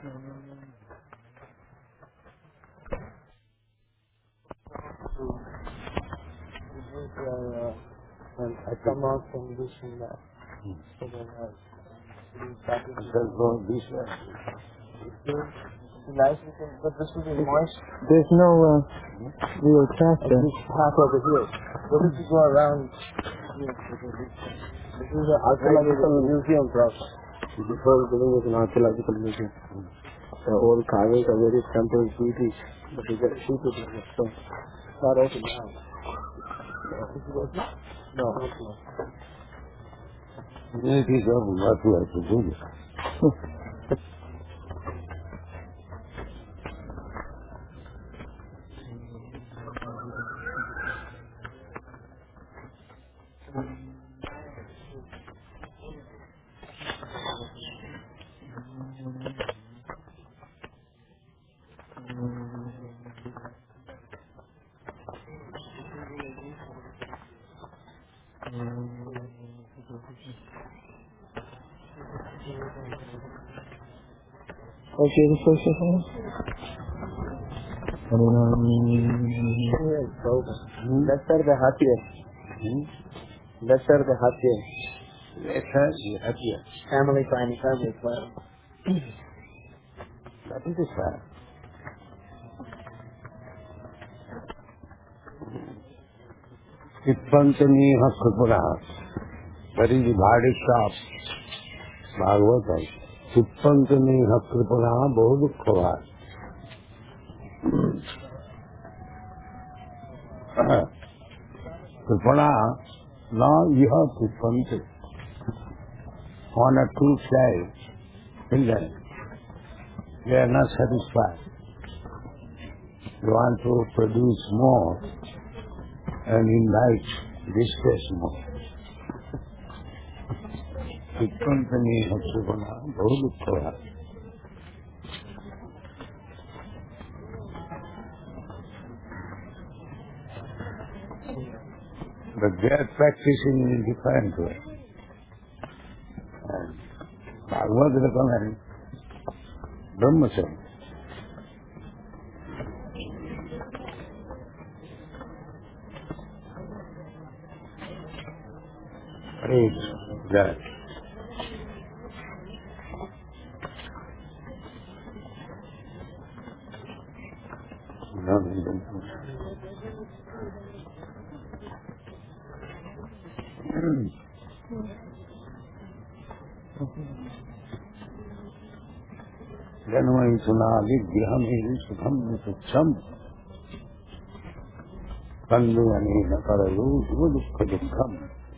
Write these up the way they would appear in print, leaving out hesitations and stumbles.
And I come out from this and that. So then but this will be moist. There's no real track there. This half over here. What if you go around here? This is an archaeological museum process. This whole building is an archaeological museum. The old carvings are various temples, deities, but you get sheep with it. So it's not open now. Is it open? No, it's not. It is open, what we have to do. Okay, the first one? Let's start the happiest. Let's start the happiest. Let's have the happiest. Family planning, family planning. That is the fact. Tippantani Hakkapura. That is the Bhadisha Bhagavata. Tippantani Hakkapura Bodhukkava. Kripana, now you have Tippanti. On a two side, children, they are not satisfied. They want to produce more and invite distress more. Tippantani Hakkapura Bodhukkava. But they are practicing in a different way. And Bhagavad recommends Brahmacharya. It's that. Janmaisuna vigraham sukham sukham Panduvani nakarayu dukkha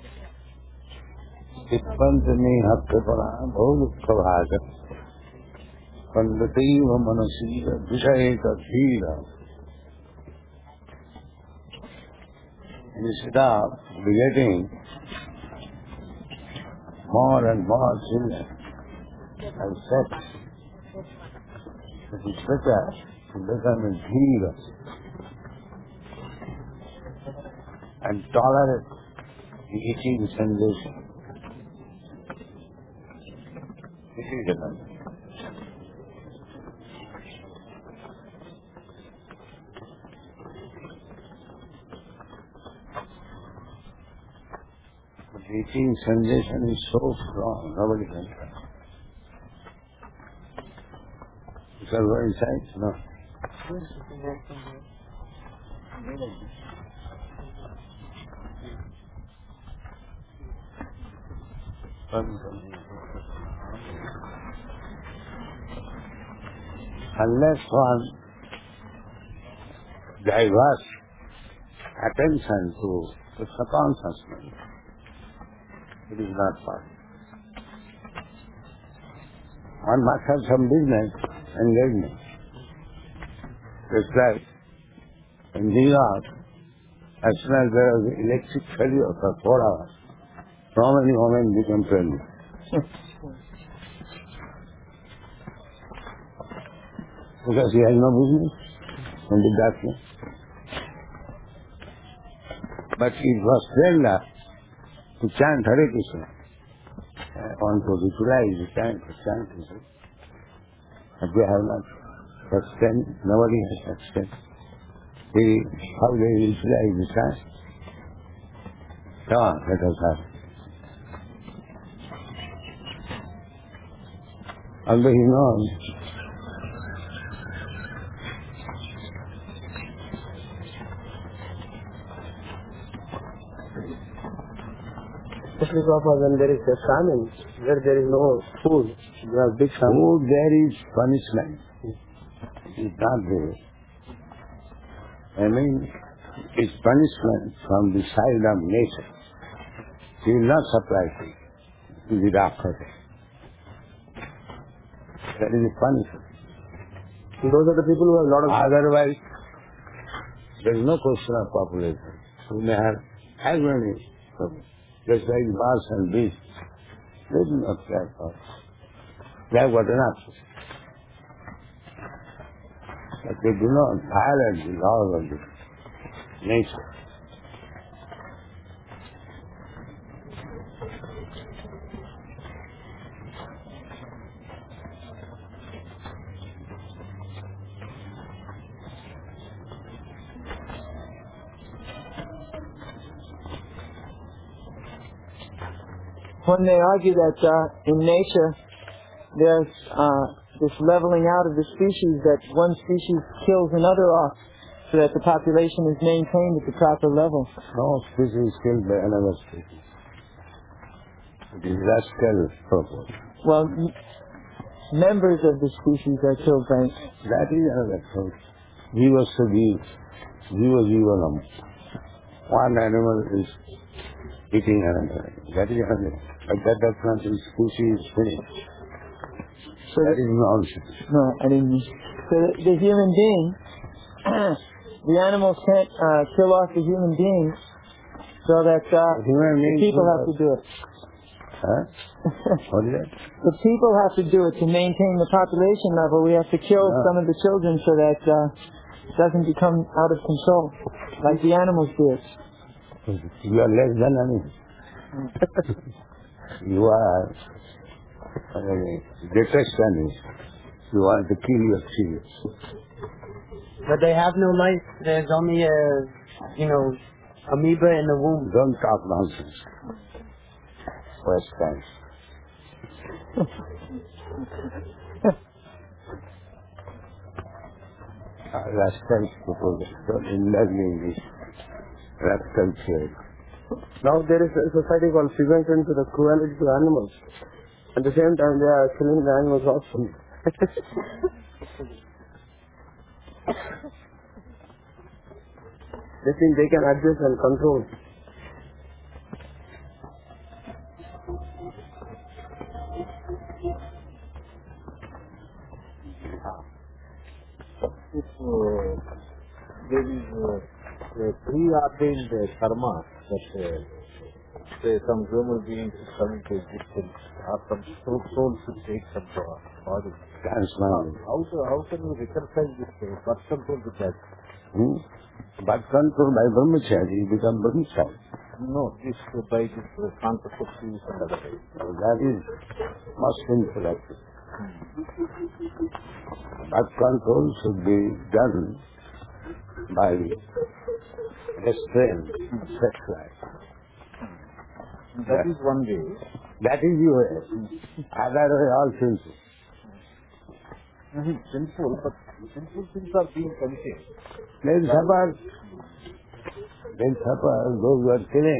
Tippantani Hakkapura Bodhukkavaja Pandativa Manasira Vishayeka Dhira. Instead of begetting more and more children and sex, it is better to become a Dhira and tolerate the itching sensation. This is the one. The itching sensation is so strong, nobody can try. You shall go inside? No. Unless one diverts attention to the subconsciousness, it is not possible. One must have some business engagement. Just like in New York, as soon as there is electric failure for 4 hours, so many women become pregnant. Because he has no business in the darkness. But it was Prerna to chant Hare Krishna. Want to utilize the chant to chant Krishna. But they have not sustained, nobody has sustained. How they utilize the time? Come on, let us have. And he knows. Especially when there is a famine, where there is no food, you have big famine. Food, there is punishment. It's not there. I mean, it's punishment from the side of nature. He will not supply food to the doctor. That is a punishment. Those are the people who have a lot of... Otherwise, there is no question of population. We may have as many, just like birds and beasts. They do not care for us. They have got enough. But they do not violate the laws of the nature. When they argue that in nature there's this leveling out of the species, that one species kills another off so that the population is maintained at the proper level. No species is killed by another species. It is rascal purpose. Well, members of the species are killed by... That is another thing. Jiva. One animal is eating another. That is another. But that does not mean species is finished. So that is nonsense. No, I didn't mean... So the human being, the animals can't kill off the human being, so that the people have to do it. Huh? What is that? The people have to do it to maintain the population level. We have to kill some of the children so that it doesn't become out of control, like the animals do it. You are less than animals. You are greatest animals. You want to kill your children. But they have no life. There's only amoeba in the womb. Don't talk nonsense. Waste time. Rascal people, don't indulge me in this rascal trade. Now there is a society called Prevention to the Cruelty to Animals. At the same time, they are killing the animals also. They think they can adjust and control. There is preordained karma that some human beings is coming to existence, or some soul should take some body. How can you reconcile this birth control with that? Birth control by brahmachari, you become brahmachari. No, this by this contraceptives and other things. That is most sinful act. Birth control should be done by restraint of sex life. That is one way. That is the way. Other way all sinful. Sinful, but sinful things are being committed. Then suppose those who are killing,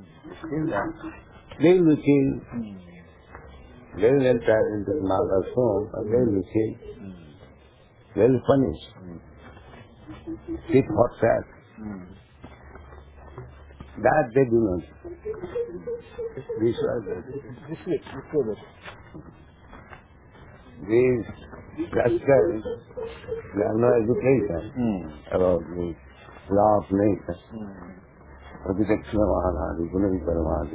they will be killed. They will enter into the mother's home and they will be killed. They will punish. Tit for tat. That they do not. This way. These rascals, they have no education about the law of nature. Architecture Mahadadi, Gunavikara Mahadadi.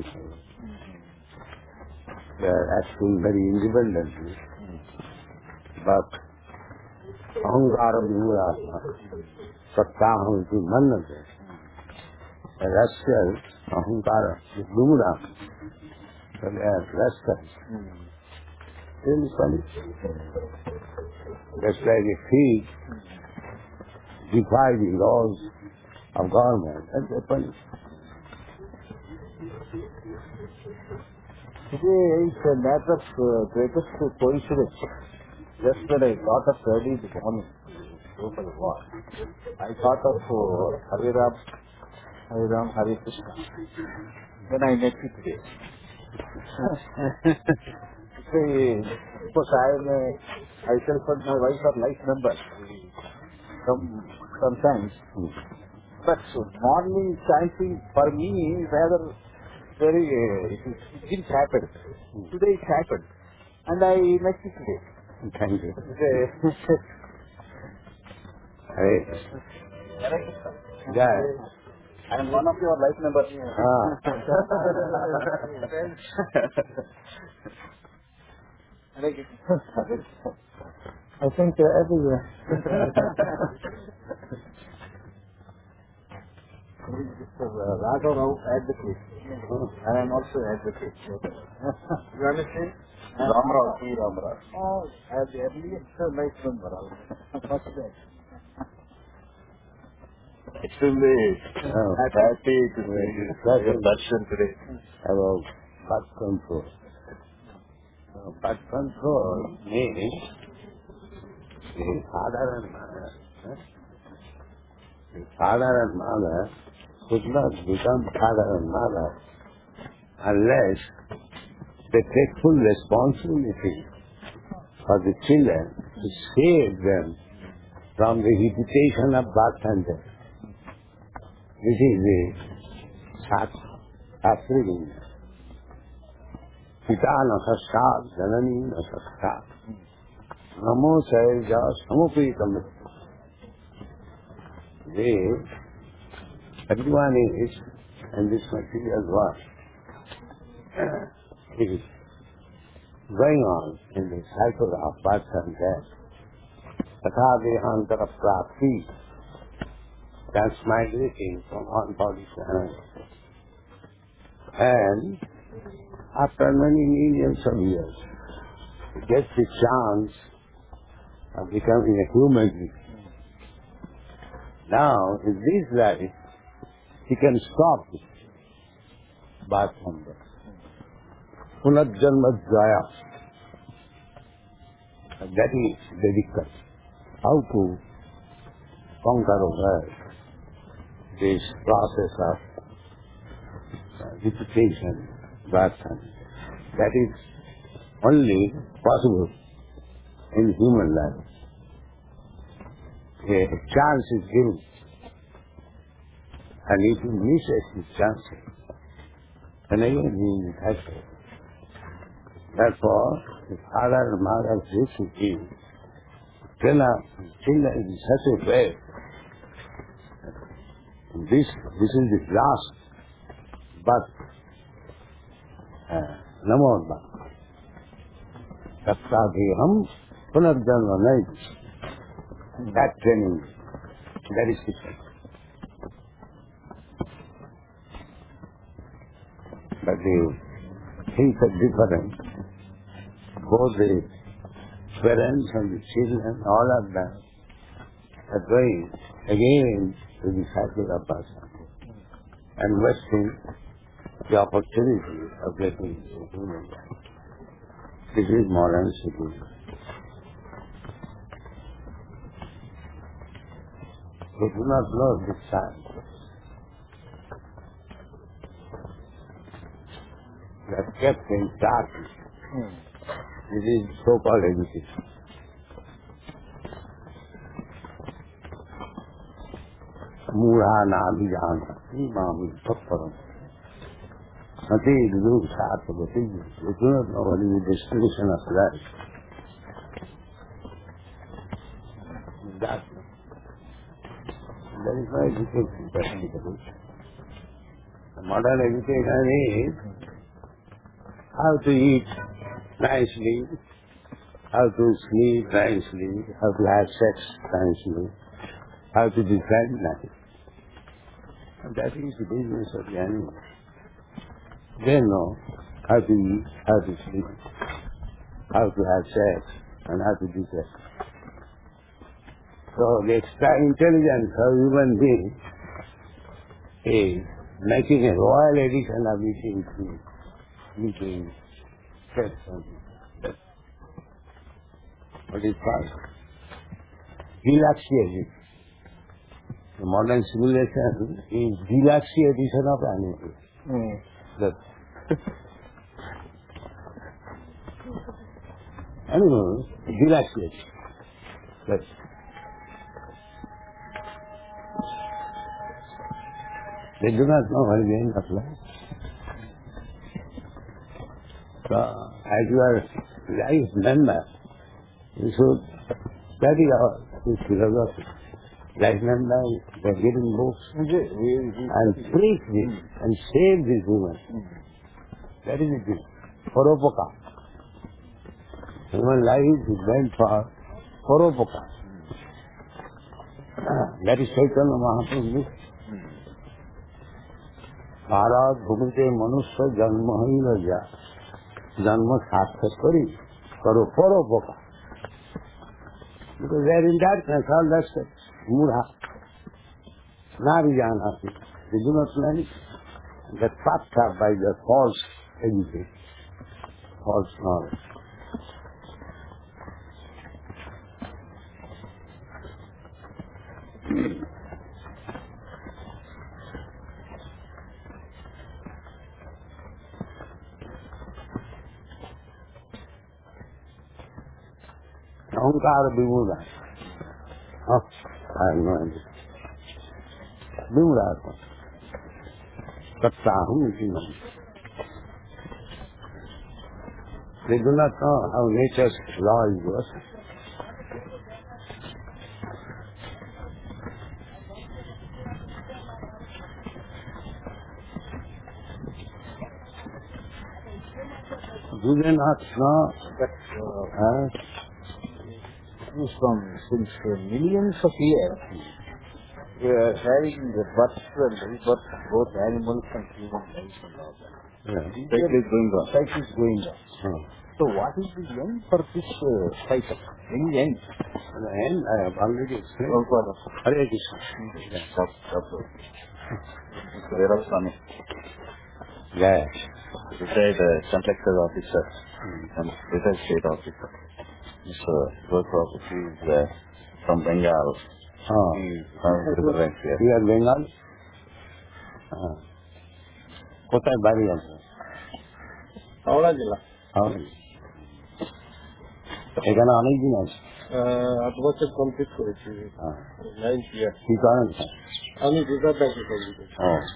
They are acting very independently. But Ahankara Vimuratma, Sattaham iti mannate. The rascals, Ahankara, Vimuratma. So they are rascals. really funny. Just like a thief defy the laws of government. That's very funny. Today is a matter of greatest coincidence. Just when I thought of early in the morning, go for a walk, I thought of Hare Ram, Hare Krishna. Then I met you today. Because myself and my wife are life members. Sometimes. But morning chanting for me is rather very, it didn't happen. Today it happened. And I met you today. Thank you. Yeah. I am one of your life members. I think they're everywhere. Raghav Rao advocate. I am also advocate. You understand? Ram Rao, P. Ram Rao. Oh, I am the earliest life member. Extremely happy to see your darshan today. About birth control. Birth control means the father and mother could not become father and mother unless they take full responsibility for the children to save them from the repetition of birth and death. This is the Shastri. Pita na sastat, janani na sastat. Namo sayaja samupitam. Everyone is in this material world. It is going on in the cycle of birth and death. Tatha dehantara prapti, transmigrating from one body to another. And after many millions of years, he gets the chance of becoming a human being. Now, in this life, he can stop it. Birth and death. Punarjanma jaya. That is difficult. How to conquer over this process of repetition, birth and death. That is only possible in human life. A chance is given. And if he misses his chances, then again he is happy. Therefore, the father and mother used to give children in such a way. This is the last birth. Namo Namo. Tattadeham punarjanma naiti. That training, that is different. But the things are different. Both the parents and the children, all of them are going again to the cycle of birth and wasting the opportunity of getting into human life. This is modern citizenship. They do not know this science. They are kept in darkness. This is so-called education. Mura nabhijana, imami tattaram. Nothing to do with the thing. They do not know what is the destination of life. Darkness. That is why education is practical. The modern education is how to eat nicely, how to sleep nicely, how to have sex nicely, how to defend life. And that is the business of the animals. They know how to eat, how to sleep, how to have sex and how to do sex. So the extra intelligence of human being is making a royal edition of eating sex and sex. What is called? Galaxy edition. The modern civilization is Galaxy edition of animals. Animals, Galaxy edition. That's they do not know what is the end of life. So, as you are life member, you should study this philosophy. Life member, they are giving books and preach this and save this woman. That is it. Paropoka. Human life is meant for Paropoka. That is Chaitanya Mahaprabhu. Bharat भूमिते मनुष्य जन्म ही लज्जा जन्म सार्थक करी करो परोपकार because they are in darkness all that stuff mudha navijanati they do not know anything they are trapped up by the false education false knowledge. Ahankara Vimura. Oh, I have no idea. Vimura. Tattahum iti nam. They do not know how nature's law is working. Do they not know that since millions of years, we are having the birth and rebirth of both animals and human life and all that. Cycle is going on. Cycle is going on. So what is the end for this cycle? Any end? The end, I have already explained. Hare Krishna. Mr. Swami. Yeah. Retired contractor officer and retired state officer. Mr. Gopal is from Bengal. He represents here. You are Bengal? কোথায় বাড়ি আছে? হাওড়া জেলা। এখানে অনেক দিন আছে। 8 বছর complete করেছি। 9 ইয়ার। কি করেন স্যার? আমি রিজার্ভ ব্যাংকে চাকরি করি।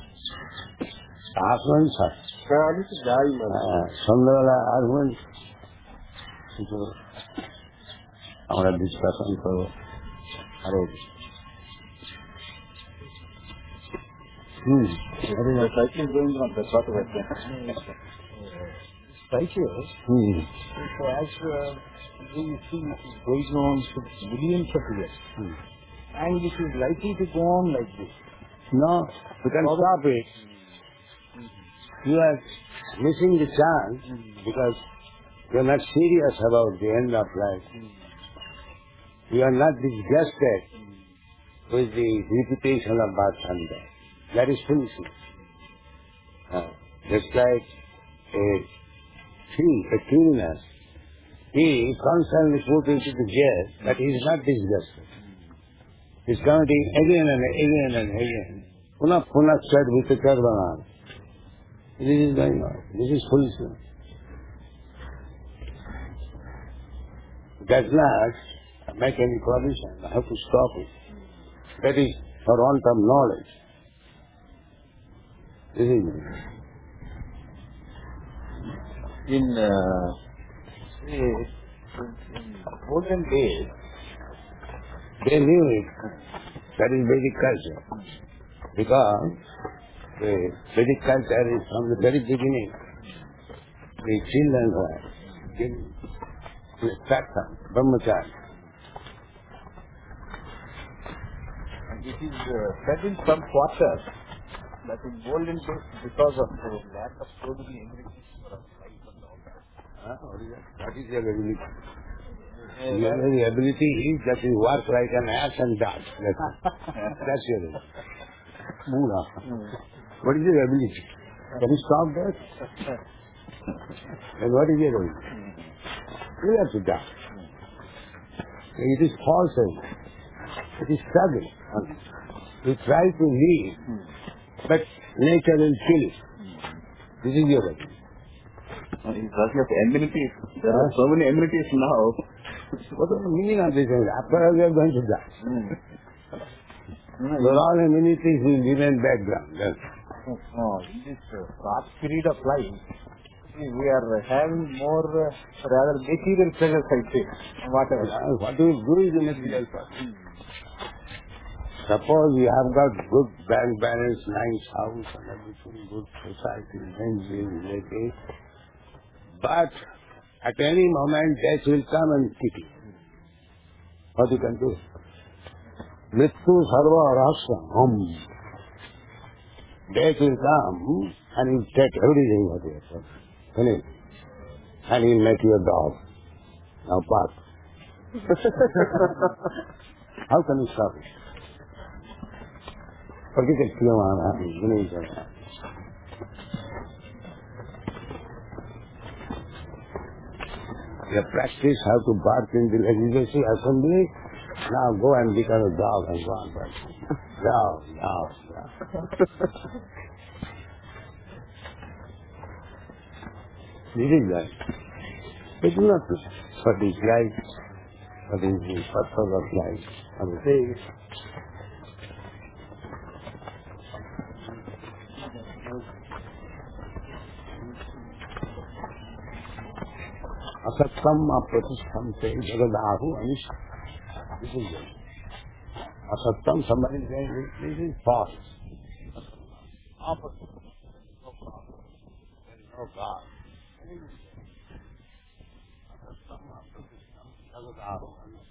আসবেন স্যার? হ্যাঁ, আমি তো যাই মানে। সন্ধ্যাবেলা আসবেন, কিছু আমরা ডিসকাশন করবো। আরে cycle is going on. That's what we are saying. Cycle, as we see, it is going on for millions of years. And it is likely to go on like this. No, you can stop it. You are missing the chance because you are not serious about the end of life. You are not disgusted with the reputation of birth and death. That is finishing. Just like a thief, a criminal, he is constantly put into the jail, but he is not disgusted. He is committing again and again and again. Punah chad vitakar banan. This is going on. This is foolishness. Does not make any provision. I have to stop it. That is for want of knowledge. This is in olden days, they knew it. That is Vedic culture. Because the Vedic culture is from the very beginning. The children were given Sattva, Brahmacharya. and it is said in some quarters that in olden days, because of the lack of so many amenities for our life and all that, What is your ability? Your ability is that you work like an ass and dance. That's your ability. Mula. What is your ability? Can you stop that? And what is your ability? You have to dance. It is false. It is struggle. You try to live, but nature will kill it. This is your ability. He's talking of amenities. There are so many amenities now. What is the meaning of this? After all, we are going to die. So all amenities will remain background. In this short period of life, we are having more rather material pleasures, I think. Whatever. What we do is the material part. Suppose you have got good bank balance, nice house and everything, good society, friends, relatives. But at any moment death will come and kick you. What you can do? Mrityu sarva rasam. Death will come and he will take everything what you have. Finish. And he will make you a dog. Now bark. How can you stop it? Forget it, the practice how to bark in the legislative assembly. Now go and become a dog and go on barking. Dog. This is life. It is not life. What is life? What is the purpose of life? I would say asattam apratistham te jagadahu anish. This is it. Asattam, somebody is saying this is false. Opposite. No God. There is no God. Asattam apratistham jagadahu anish.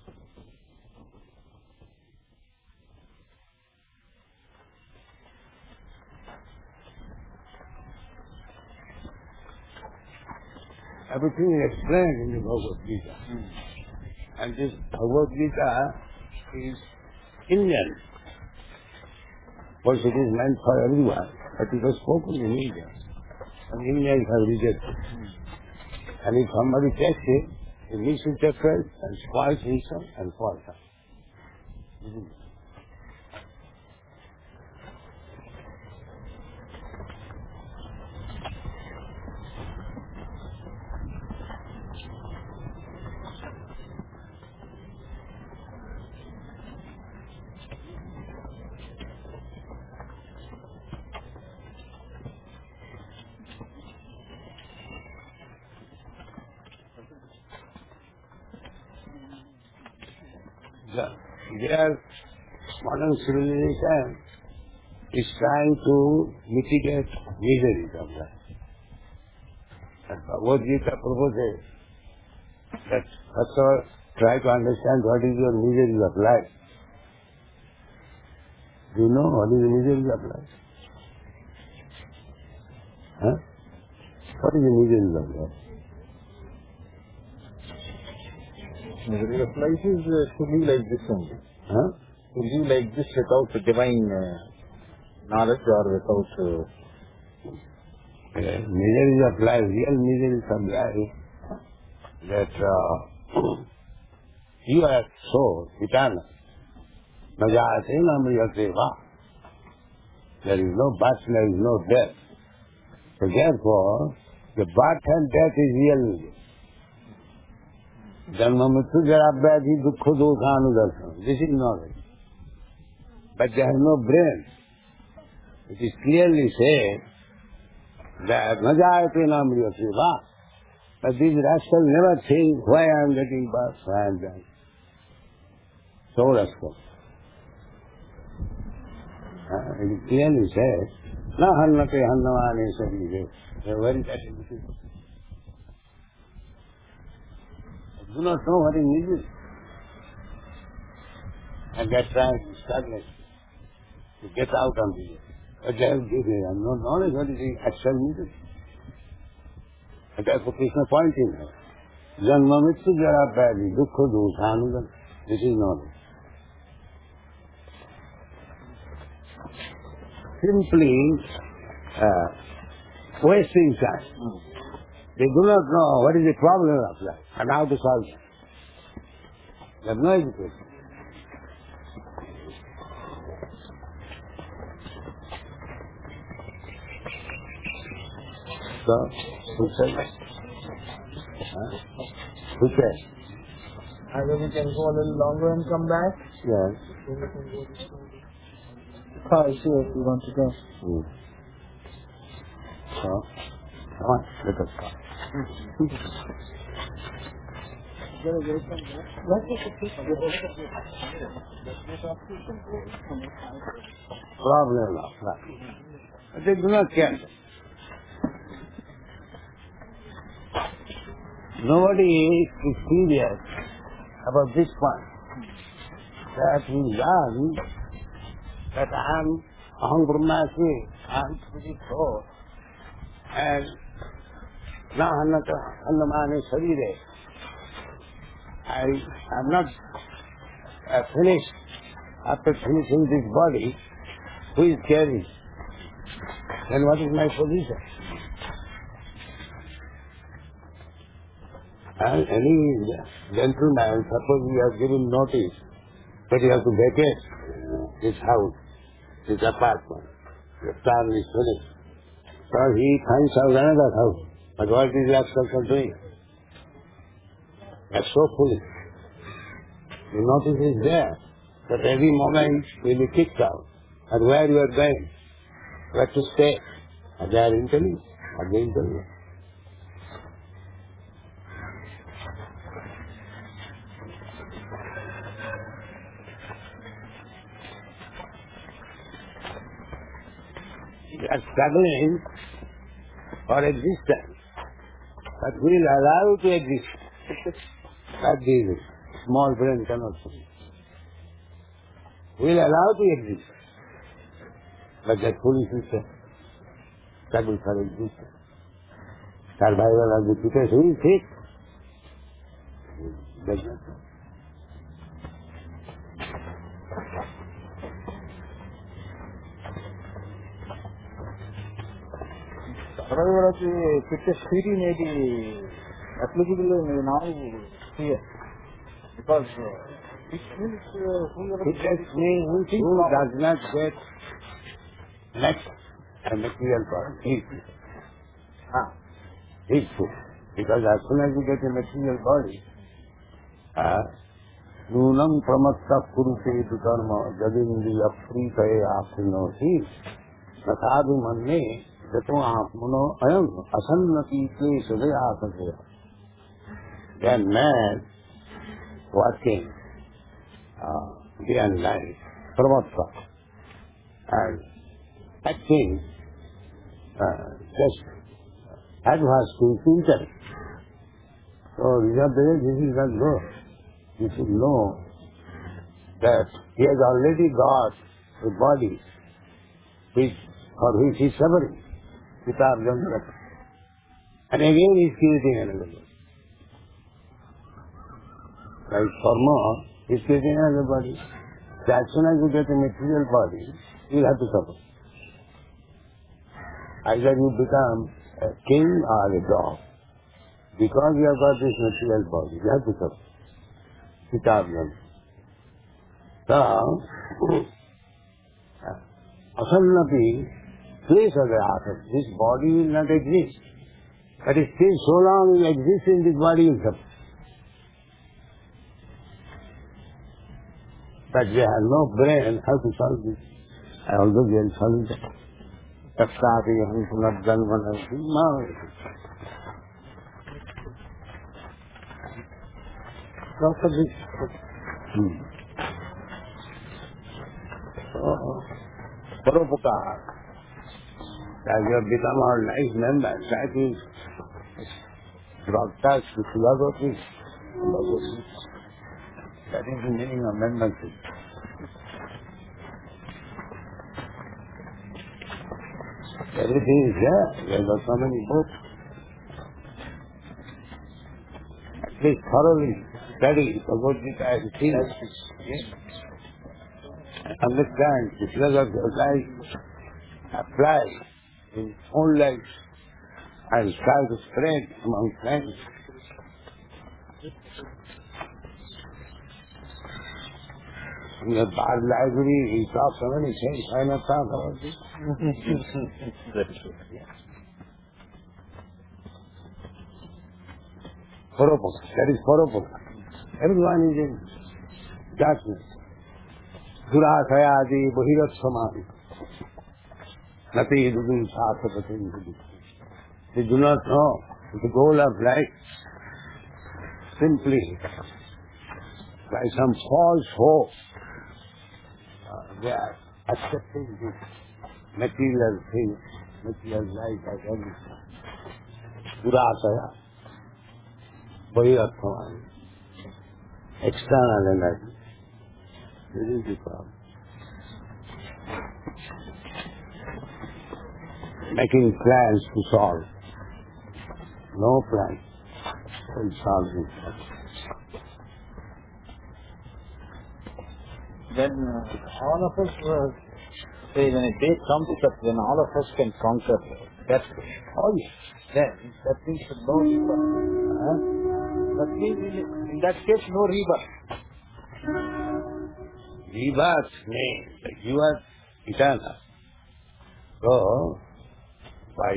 Everything is explained in the Bhagavad Gita. And this Bhagavad Gita is Indian. Of course, it is meant for everyone, but it was spoken in India. And Indians have rejected. And if somebody takes it, he misinterprets and spoils himself and falls out. Their modern civilization is trying to mitigate miseries of life. And Bhagavad Gita proposes that first of all, try to understand what is your miseries of life. Do you know what is the miseries of life? Huh? What is the miseries of life? Misery of life is to live like this only. Huh? To live like this without divine knowledge or without... miseries of life, real miseries of life, that you are so eternal. Najate namriyate va. There is no birth, there is no death. So therefore, the birth and death is real. Janma mrityu jara vyadhi dukkha doshanudarsana. This is knowledge. But they have no brain. It is clearly said that najayate namriyate va. But these rascals never think why I am getting birth, why I am dying. So rascal. It is clearly said, na hannate hannavane sarire. They are very catechism. Do not know what is misery. And they are trying to stagnate, to get out of this. But they have no knowledge what is the actual misery. That's what Krishna pointing out. Janma mitsu jara padi dukkha doshanugan. This is knowledge. Simply wasting time. They do not know what is the problem of life and how to solve it. They have no education. So, who said that? Who said? Either we can go a little longer and come back. Yes. Car is here if we want to go. So, come on, let us go. Problem of life. But they do not care. Nobody is serious about this point. That we learn that I am Aham Brahmasmi, I am pretty poor. And now Annamane Sarire. I am not finished. After finishing this body, who is carrying? Then what is my position? And any gentleman, suppose he has given notice that he has to vacate his house, his apartment, the term is finished. So he finds out another house. But what is that person doing? That's so foolish. The notice is there, that every moment you will be kicked out. And where you are going, where to stay. Are they intelligent? Are they intelligent? We are struggling for existence, but we will allow to exist. That is small brain cannot see. We will allow to exist, but that foolishness is struggle for existence. Survival of the fittest, who is sick? Does not know. Survival of the fittest theory may be applicable now here. Because it means Fittest means who does not get next a material body. He's food. Because as soon as you get a material body, Nunam pramatta kurute dharma jadindi apritaye asinoti nasadu manne jato apmano ayam asannati klesade asasya. Then man walking day and night, pramatta, and acting just as was to intellect. So result is this is not no. You should know that he has already got a body for which he is suffering, Pitar Jantra. And again he is creating another body. Like Karma is creating another body. So as soon as you get a material body, you will have to suffer. Either you become a king or a dog. Because you have got this material body, you have to suffer. Pitarjan. So, Asannapi, place of the heart, this body will not exist. But still so long you exist in this body, you suffer. But they have no brain how to solve this. I also will solve it. Taksati Hansunat Janmana. Doctor this. Paropakar. As you have become our nice members, that is broadcast to philosophy. That is the meaning of membership. Everything is there. There are so many books. Please thoroughly study Bhagavad Gita as it is. Yes. Understand the laws of your life, apply in own life, and try to spread among friends. In the bar library, he talks so many things. Why not talk about this? Very true. Poropoka. That is Poropoka. Everyone is in darkness. Durasayadi Bahirat Samadi. Nati Dudu Sasapati. They do not know the goal of life. Simply by some false hope, they are accepting this material thing, material life as everything. Durasaya. Bahirat Samadi. External energy. This is the problem. Making plans to solve. No plan will solve this problem. Then all of us, say when a day comes that when all of us can conquer that, Oh yes. then that means no rebirth. That means in that case no rebirth. Rebirth means that you are eternal. So, by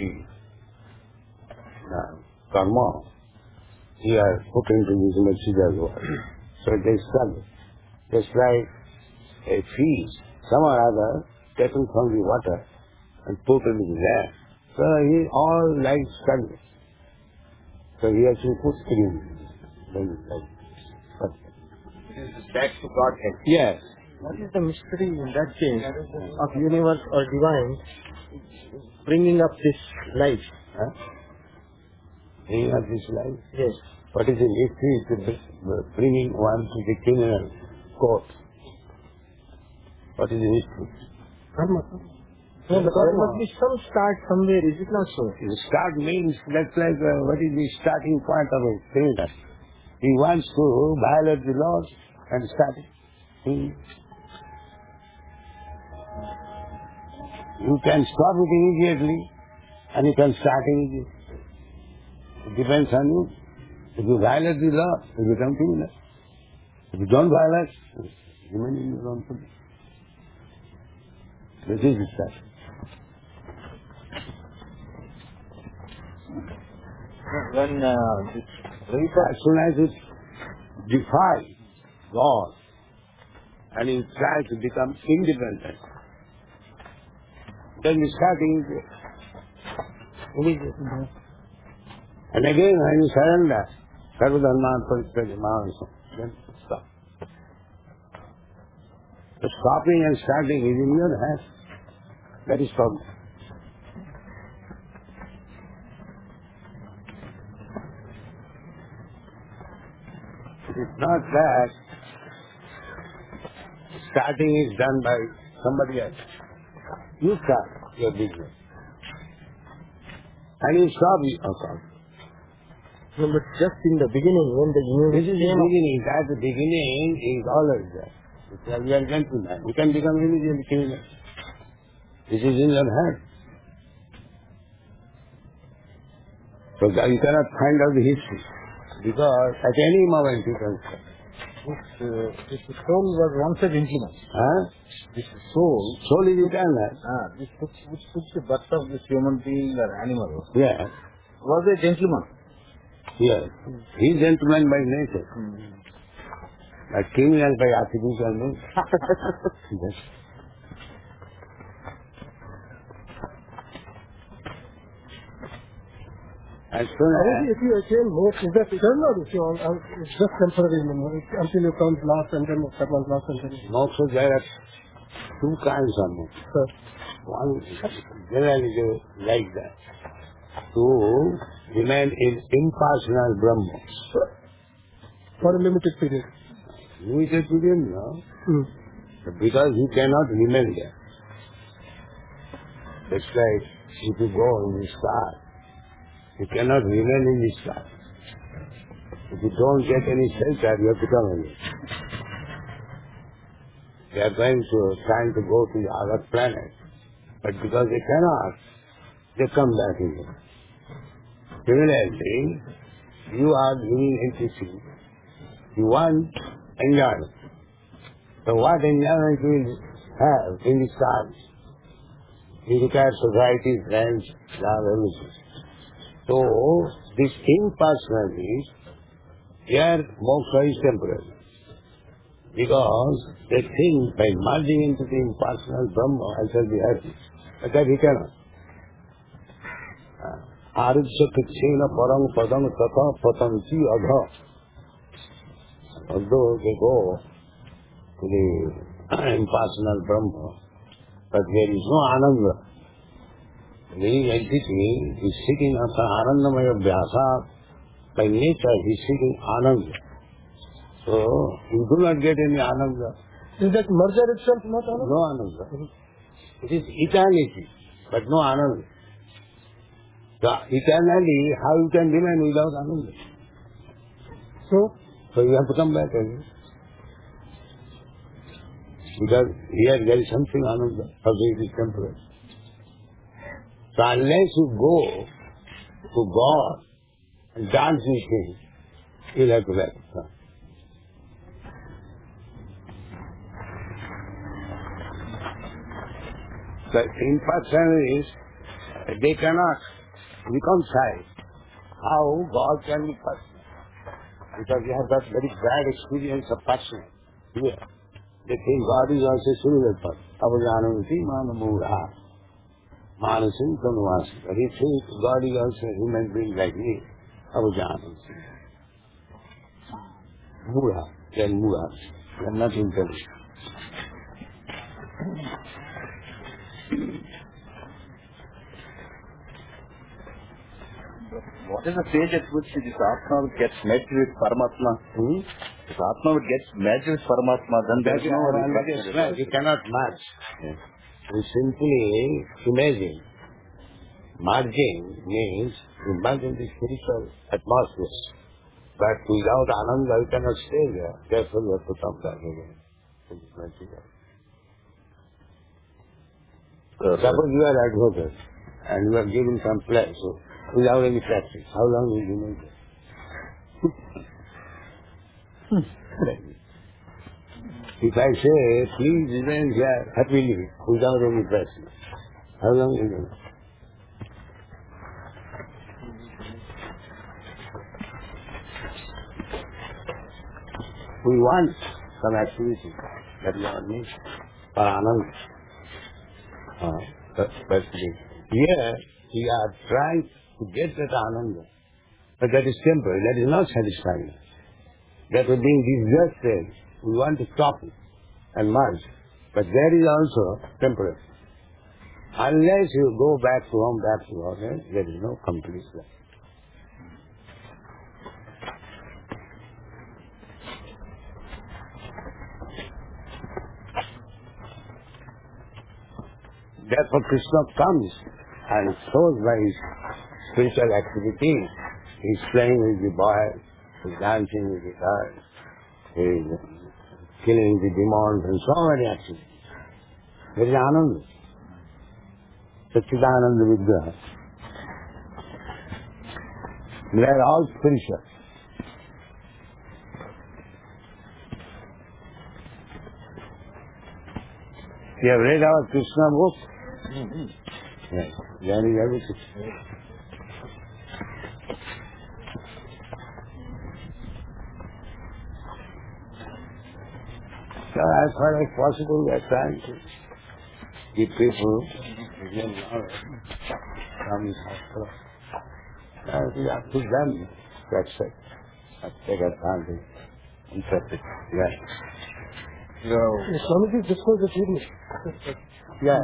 karma, you are put into this material world. So they struggle. Just like a fish, some or other, taken from the water and put into the land. So he all like struggling. So he has to put in. Back to Godhead. Yes. What is the mystery in that case of universe or divine bringing up this life? Bringing up this life? Yes. What is the mystery to bringing one to the criminal court? What is the mystery? Karma. No, but there must be some start somewhere, is it not so? The start means that's like what is the starting point of a criminal? He wants to violate the laws and start it. You can stop it immediately and you can start immediately. It depends on you. If you violate the law, you become criminal. If you don't violate, you remain in your own place. This is the start. When this rebirth, As soon as it defies God and it tries to become independent, then you start immediately. And again, when you surrender, Sarvadharman Parityaja, then stop. The stopping and starting is in your hands. That is problem. It is not that starting is done by somebody else. You start your business. And you stop yourself. No, but just in the beginning, when the This universe is the beginning. That the beginning is always there. It's like you are gentleman. You can become immediately criminal. This is in your hand. So that you cannot find out the history. Because at any moment you can say. this soul was once a gentleman. This soul, Soul is eternal. which took the birth of this human being or animal, Yes. was a gentleman. Yes. He is gentleman by nature. But criminal by artificial means. Yes. As soon as if you attain moksha, is that eternal or it's just temporary until you come last and then someone last and then... moksha, there are two kinds of moksha. One generally they like that. To remain in impersonal Brahma. For a limited period. Limited period, no. Because you cannot remain there. It's like if you go in the sky, you cannot remain in the sky. If you don't get any shelter, you have to come again. They are trying to go to the other planet, but because they cannot, they come back again. Similarly, you are living entity. You want enjoyment. So what enjoyment will have in the stars? You look at society, friends, love, everything. So, this impersonalities, their moksha is temporary. Because they think by merging into the impersonal Brahma, I shall be happy. But that he cannot. Arujya kitsena parang padang tata patanti adha. Although they go to the impersonal Brahma, but there is no Ananda. The entity is seeking after Anandamaya Vyasa. By nature he is seeking Ananda. So you do not get any Ananda. Is that merger itself not Ananda? No Ananda. It is eternity, but no Ananda. So eternally, how you can remain without Ananda? So you have to come back again. Because here there is something Ananda, although it is temporary. So unless you go to God and dance with Him, you will have to let it come. The impersonalities, they cannot reconcile how God can be personal. Because they have got very bad experience of personal here. They think God is also similar person. Avajananti manamura. Manasim tanuvasi. But he thinks God is also a human being like me. Avajananti. Mura. Then mura. They are not intelligent. What is the stage at which this Atma gets merged with Paramatma? If Atma gets merged with Paramatma, then there is no reflection. You cannot merge. You simply imagine. Merging means you merge in the spiritual atmosphere. But without Ananda you cannot stay there. Therefore you have to come back again. Suppose you are advocate and you are giving some place without any practice. How long will you make it? If I say, please remain here happily without any practice, how long will you make it? We want some activity that we are missing for Ananda. But here we are trying to get that Ananda. But that is temporary, that is not satisfying. That is being disgusted. We want to stop it and merge. But that is also temporary. Unless you go back to home, there is no complete life. Therefore Krishna comes and shows by his spiritual activities. He is playing with the boy, he is dancing with the girl, he is killing the demons and so many activities. There is Ananda. Satchidananda Vigraha. They are all spiritual. You have read our Krishna book? Yes. There is everything. So as far as possible, we are trying to give people knowledge from the Shastra. It is up to them to accept, take advantage, interpret. Yes. Swamiji, this was a serious. Yeah.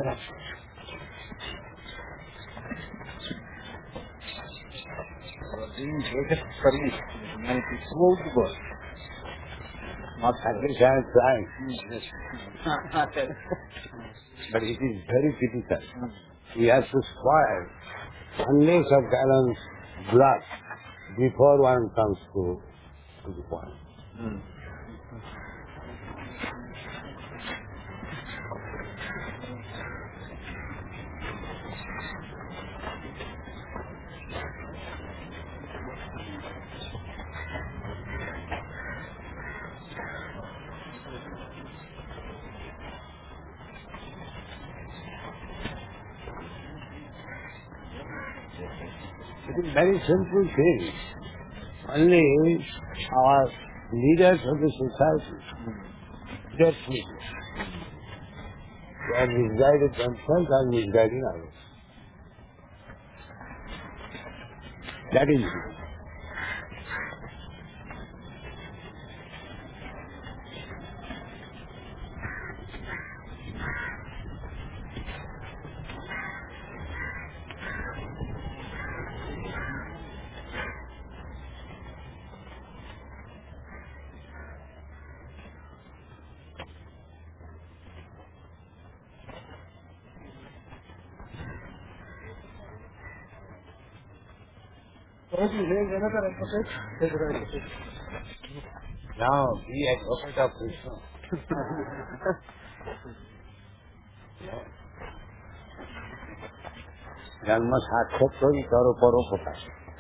Being greatest service, humanity throughout the world. Not sacrifice trying. But it is very critical. He has to spoil hundreds of gallons blood before one comes to to the point. It is very simple thing. Only our leaders of the society, their people, they have misguided themselves and misguiding others. That is it. Now be advocate of Krishna. Janma sakshat kori taro paro kotha.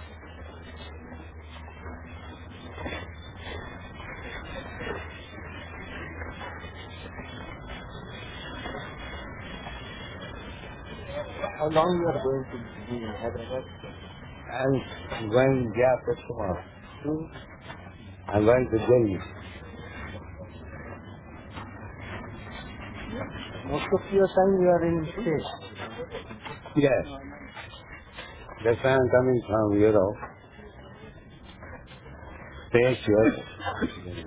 How long you are going to be in Hyderabad? I'm going day after tomorrow. I'm going to Delhi. Most of your time you are in state. Yes. That's why I'm coming from Europe. Stay here.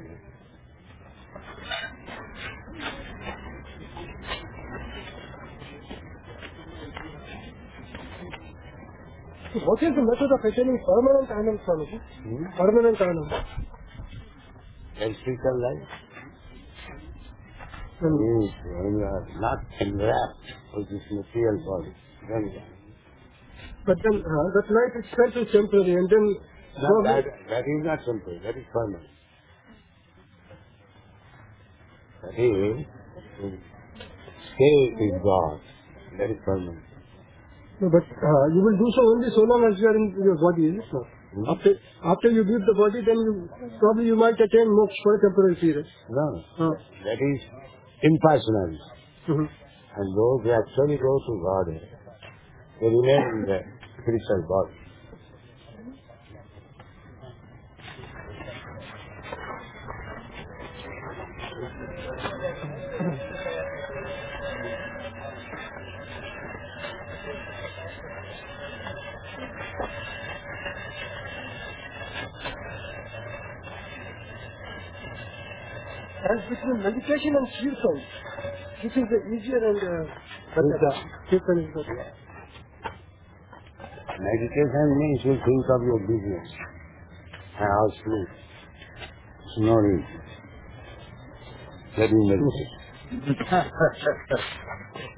What is the method of attaining permanent anand, Swamiji? Permanent anand. Electrical light. When you are not enwrapped with this material body, then But then that light itself is temporary, and then that is not temporary, that is permanent. That is, stay with God, that is permanent. no, but you will do so only so long as you are in your body, is it not? After you leave the body, then you might attain moksha for a temporary period. No, that is impersonal. And those who actually go to God, they remain in the spiritual body. As between meditation and kirtan, which is the easier and kirtan is better. Meditation means you think of your business. How sleep. Snoring. That is meditation.